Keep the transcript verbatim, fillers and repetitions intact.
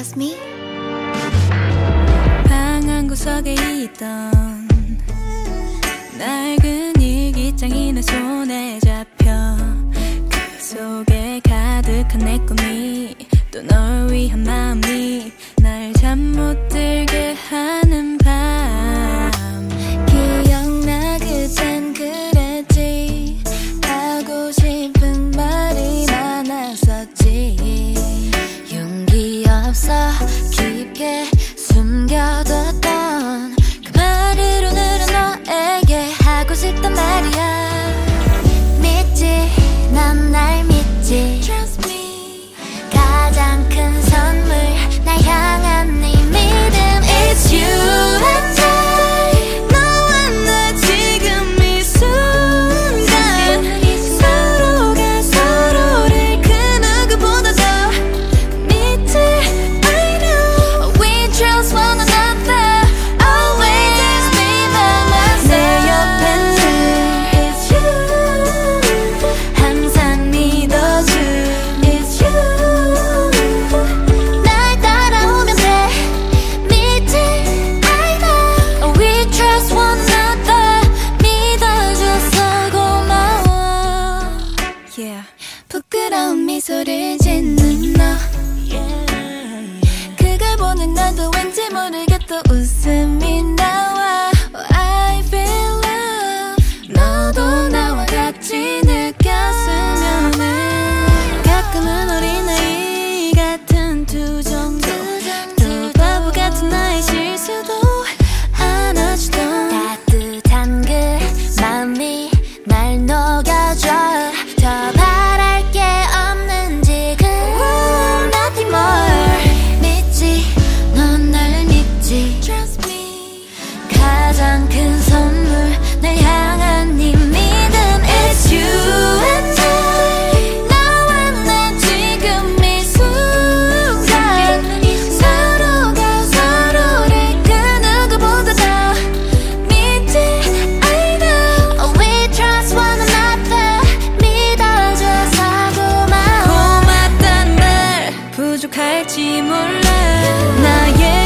trust me? 방 한 구석에 있던 낡은 일기장이 내 손에 잡혀 그 속에 가득한 내 꿈이 또 널 위한 마음이 날 잠 못 들게 하는 밤 기억나 그땐 그랬지 하고 싶은 말이 많았었지 용기 없어 깊게 숨겨뒀던 그 말을 오늘은 너에게 하고 싶단 말이야 믿지 넌 날 믿지 Trust me 가장 큰 선물 날 향한 네 믿음 It's you and I 너와 나 지금 이 순간 서로가 서로를 그 누구보다 더 믿지 I know We trust one another Always be by my side 내 옆엔 It's you 항상 믿어줘 It's you 날 따라오면 돼 믿지 I know We trust one another 믿어줘서 고마워 Yeah 부끄러운 미소를 짓는 너 그걸 보는 나도 왠지 모르게 또 웃음이 나와 oh, I feel love 너도 나와 같이 느꼈으면 해 가끔은 어린아이 같은 투정도 또 바보 같은 나의 실수도 안아주던 따뜻한 그 마음이 날 녹여줘 더 바랄 게 없는 지금 Nothing more 믿지 넌 날 믿지 Trust me 가장 큰 선물 날 향한 네 믿음 It's you and I 너와 나 지금 이 순간 서로가 서로를 그 누구보다 더 믿지 I know We trust one another 믿어줘서 고마워 고맙단 말 부족할지 몰라 나의